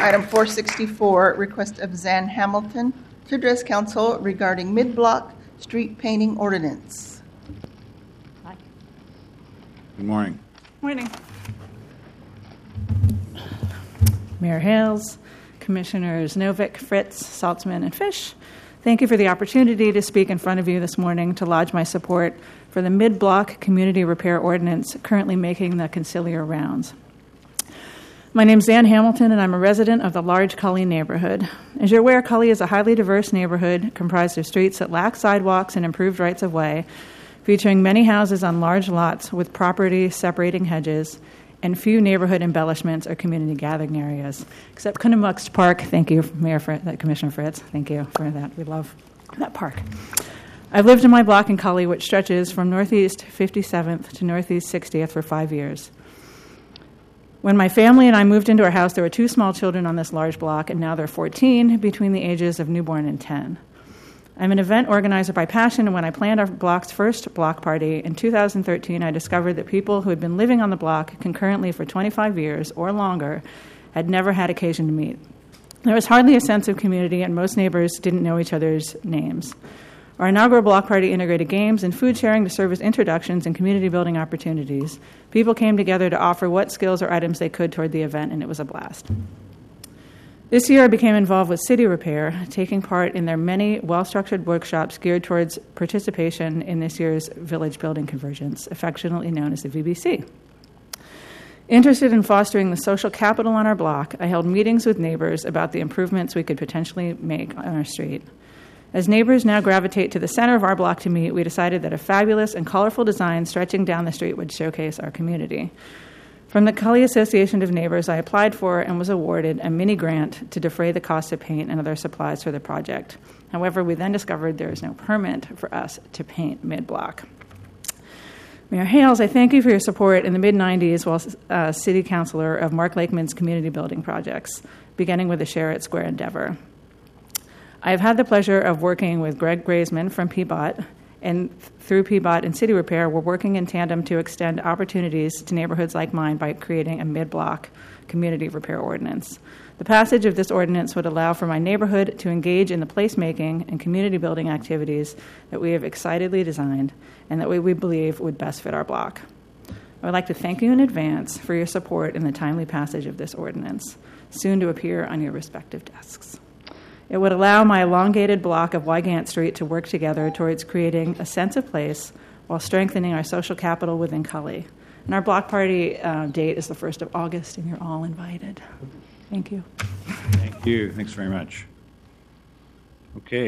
Item 464, request of Zan Hamilton to address council regarding mid-block street painting ordinance. Hi. Good morning. Morning. Mayor Hales, Commissioners Novick, Fritz, Saltzman, and Fish, thank you for the opportunity to speak in front of you this morning to lodge my support for the mid-block community repair ordinance currently making the conciliar rounds. My name is Zan Hamilton, and I'm a resident of the large Cully neighborhood. As you're aware, Cully is a highly diverse neighborhood comprised of streets that lack sidewalks and improved rights of way, featuring many houses on large lots with property separating hedges, and few neighborhood embellishments or community gathering areas, except Coonamux Park. Thank you, Commissioner Fritz. Thank you for that. We love that park. I've lived in my block in Cully, which stretches from Northeast 57th to Northeast 60th for 5 years. When my family and I moved into our house, there were 2 small children on this large block, and now they're 14, between the ages of newborn and 10. I'm an event organizer by passion, and when I planned our block's first block party in 2013, I discovered that people who had been living on the block concurrently for 25 years or longer had never had occasion to meet. There was hardly a sense of community, and most neighbors didn't know each other's names. Our inaugural block party integrated games and food sharing to serve as introductions and community building opportunities. People came together to offer what skills or items they could toward the event, and it was a blast. This year, I became involved with City Repair, taking part in their many well-structured workshops geared towards participation in this year's village building convergence, affectionately known as the VBC. Interested in fostering the social capital on our block, I held meetings with neighbors about the improvements we could potentially make on our street. As neighbors now gravitate to the center of our block to meet, we decided that a fabulous and colorful design stretching down the street would showcase our community. From the Cully Association of Neighbors, I applied for and was awarded a mini grant to defray the cost of paint and other supplies for the project. However, we then discovered there is no permit for us to paint mid-block. Mayor Hales, I thank you for your support in the mid-'90s while City Councilor of Mark Lakeman's community building projects, beginning with the Sherritt Square endeavor. I have had the pleasure of working with Greg Graisman from PBOT, and through PBOT and City Repair, we're working in tandem to extend opportunities to neighborhoods like mine by creating a mid-block community repair ordinance. The passage of this ordinance would allow for my neighborhood to engage in the placemaking and community building activities that we have excitedly designed and that we believe would best fit our block. I would like to thank you in advance for your support in the timely passage of this ordinance, soon to appear on your respective desks. It would allow my elongated block of Wygant Street to work together towards creating a sense of place while strengthening our social capital within Cully. And our block party date is the 1st of August, and you're all invited. Thank you. Thank you. Thanks very much. Okay.